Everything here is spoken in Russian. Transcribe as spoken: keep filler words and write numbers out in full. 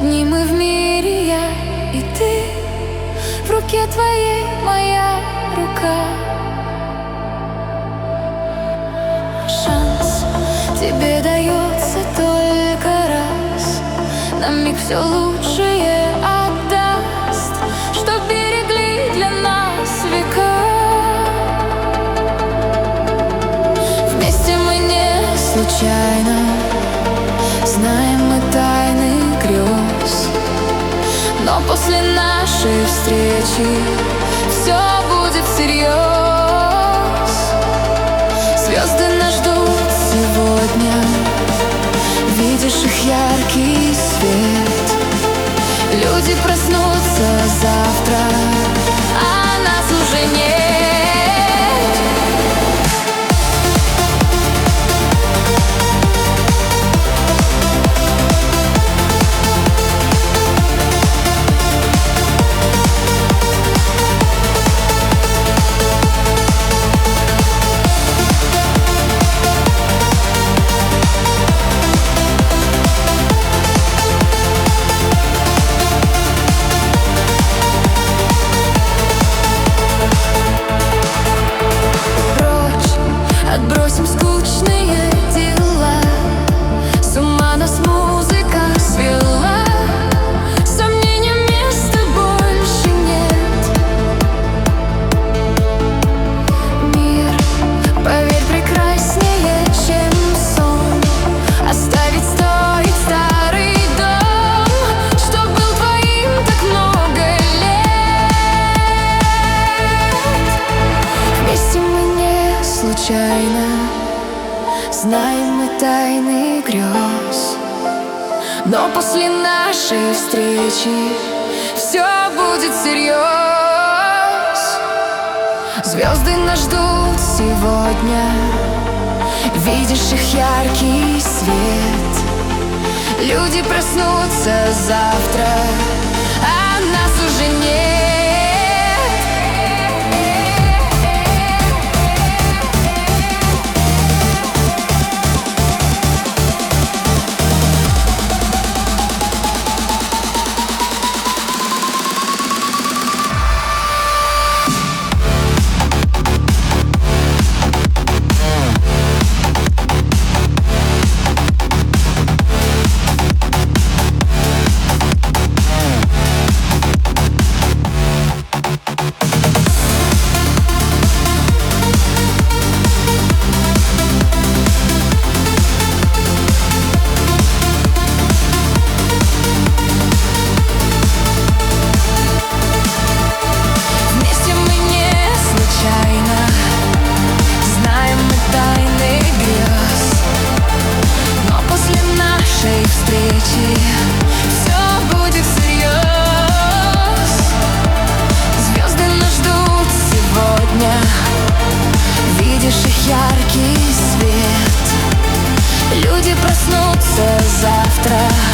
Одни мы в мире, я и ты. В руке твоей моя рука. Шанс тебе дается только раз. На миг все лучшее отдаст, что берегли для нас века. Вместе мы не случайно, знаем мы тайны грез. Но после нашей встречи все будет всерьез. Звезды нас ждут сегодня, видишь их яркий свет. Люди проснутся завтра, а нас уже нет. Отбросим скучные дела, с ума нас музыка свела. Сомнениям места больше нет. Мир, поверь, прекраснее, чем сон. Оставить стоит старый дом, что был твоим так много лет. Вместе мы не случайно, знаем мы тайны грез. Но после нашей встречи все будет всерьез. Звезды нас ждут сегодня, видишь их яркий свет. Люди проснутся завтра, а нас уже нет. Все будет всерьез. Звезды нас ждут сегодня, видишь их яркий свет. Люди проснутся завтра,